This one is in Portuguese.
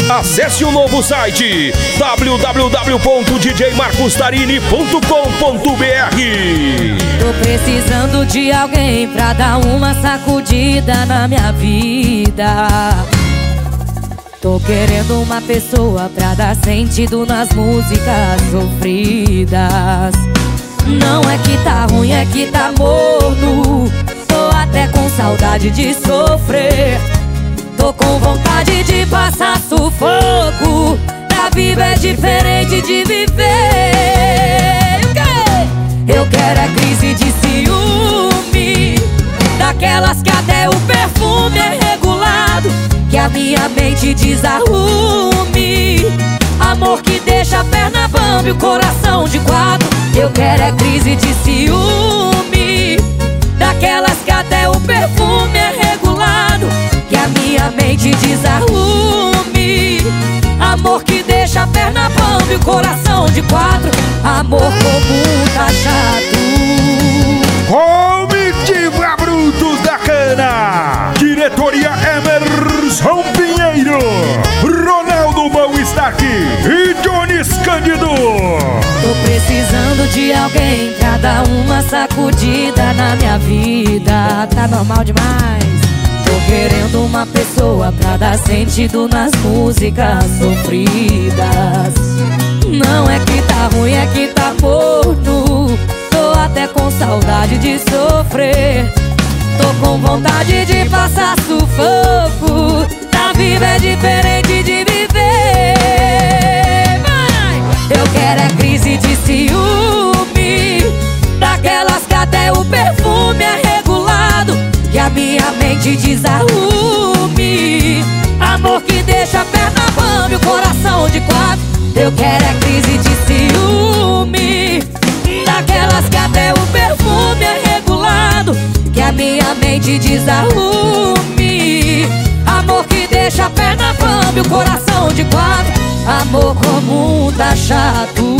Acesse o novo site www.djmarcostarini.com.br. Tô precisando de alguém pra dar uma sacudida na minha vida. Tô querendo uma pessoa pra dar sentido nas músicas sofridas. Não é que tá ruim, é que tá morno. Tô até com saudade de sofrer. Tô com vontade de passar sufoco. A vida é diferente de viver. Eu quero é crise de ciúme, daquelas que até o perfume é regulado, que a minha mente desarrume. Amor que deixa a perna bamba e o coração de quatro. Eu quero é crise de ciúme, daquelas que até o perfume é regulado, que a minha mente desarrume. Amor que deixa a perna bamba e o coração de quatro. Amor comum tá chato. Comitiva Brutos da Cana, diretoria Emerson Pinheiro, Ronaldo Bom está aqui e Jones Cândido. Tô precisando de alguém pra dar uma sacudida na minha vida. Tá normal demais. Tô querendo uma pessoa pra dar sentido nas músicas sofridas. Não é que tá ruim, é que tá morno. Tô até com saudade de sofrer. Tô com vontade de passar sufoco. A vida é diferente de viver. Eu quero é crise de ciúme, daquelas que até o perfume é regulado, que a minha mente desarrume. Amor que deixa a perna bamba e o coração de quatro. Eu quero é crise de ciúme, daquelas que até o perfume é regulado, que a minha mente desarrume. Amor que deixa a perna bamba e o coração de quatro. Amor comum tá chato.